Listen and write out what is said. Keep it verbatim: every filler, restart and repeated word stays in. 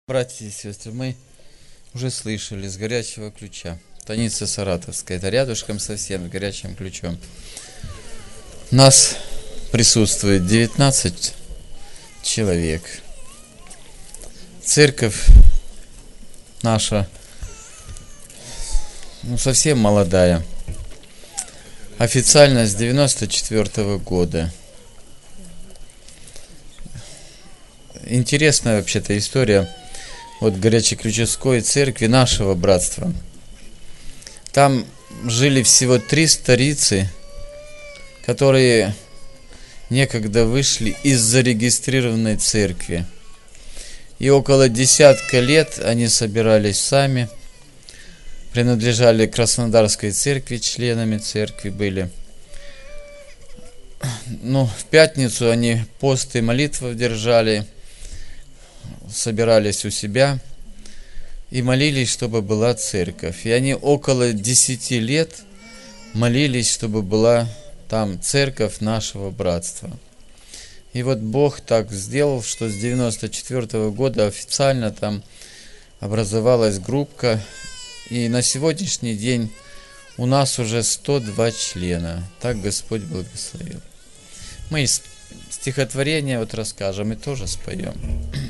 Братья и сестры, мы уже слышали с горячего ключа. Станица Саратовская, это рядышком совсем, с горячим ключом. У нас присутствует девятнадцать человек. Церковь наша, ну, совсем молодая. Официально с девяносто четвёртого года. Интересная вообще-то история вот Горячеключевской церкви нашего братства. Там жили всего три старицы, которые некогда вышли из зарегистрированной церкви. И около десятка лет они собирались сами, принадлежали Краснодарской церкви, членами церкви были. Ну, в пятницу они пост и молитву держали, собирались у себя и молились, чтобы была церковь. И они около десяти лет молились, чтобы была там церковь нашего братства. И вот Бог так сделал, что с девяносто четвёртого года официально там образовалась группка. И на сегодняшний день у нас уже сто два члена. Так Господь благословил. Мы стихотворение вот расскажем и тоже споем.